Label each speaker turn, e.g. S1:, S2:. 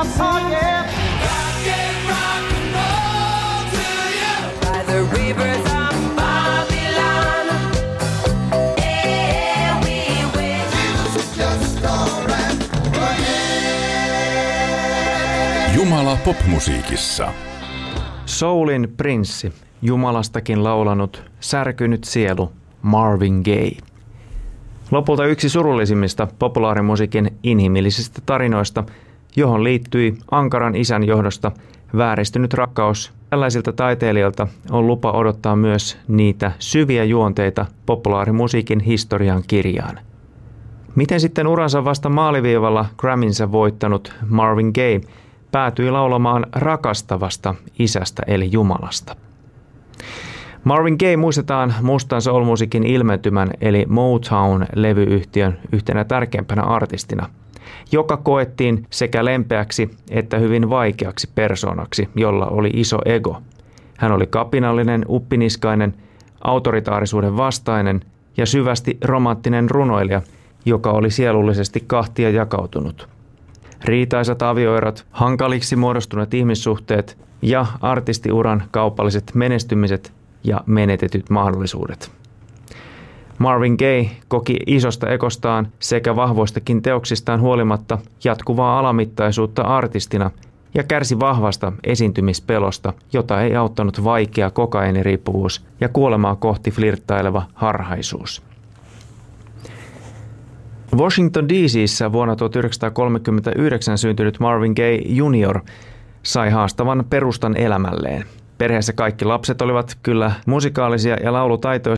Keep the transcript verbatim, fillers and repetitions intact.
S1: Oh yeah. I can rock and roll to you. By the rivers of Babylon. Yeah, we will. Jesus is just alright. Oh yeah.
S2: Jumala popmusiikissa.
S3: Soulin prinssi, Jumalastakin laulanut, särkynyt sielu, Marvin Gaye. Lopulta yksi surullisimmista populaarimusiikin inhimillisistä tarinoista, johon liittyi ankaran isän johdosta vääristynyt rakkaus. Tällaisilta taiteilijoilta on lupa odottaa myös niitä syviä juonteita populaarimusiikin historian kirjaan. Miten sitten uransa vasta maaliviivalla Grammynsä voittanut Marvin Gaye päätyi laulamaan rakastavasta isästä eli Jumalasta? Marvin Gaye muistetaan mustan soul-musiikin ilmentymän eli Motown-levyyhtiön yhtenä tärkeimpänä artistina, joka koettiin sekä lempeäksi että hyvin vaikeaksi persoonaksi, jolla oli iso ego. Hän oli kapinallinen, uppiniskainen, autoritaarisuuden vastainen ja syvästi romanttinen runoilija, joka oli sielullisesti kahtia jakautunut. Riitaisat avioerot, hankaliksi muodostuneet ihmissuhteet ja artistiuran kaupalliset menestymiset ja menetetyt mahdollisuudet. Marvin Gaye koki isosta ekostaan sekä vahvoistakin teoksistaan huolimatta jatkuvaa alamittaisuutta artistina ja kärsi vahvasta esiintymispelosta, jota ei auttanut vaikea kokainiriippuvuus ja kuolemaa kohti flirttaileva harhaisuus. Washington D C:ssä vuonna tuhatyhdeksänsataakolmekymmentäyhdeksän syntynyt Marvin Gaye junior sai haastavan perustan elämälleen. Perheessä kaikki lapset olivat kyllä musikaalisia ja laulutaitoisia,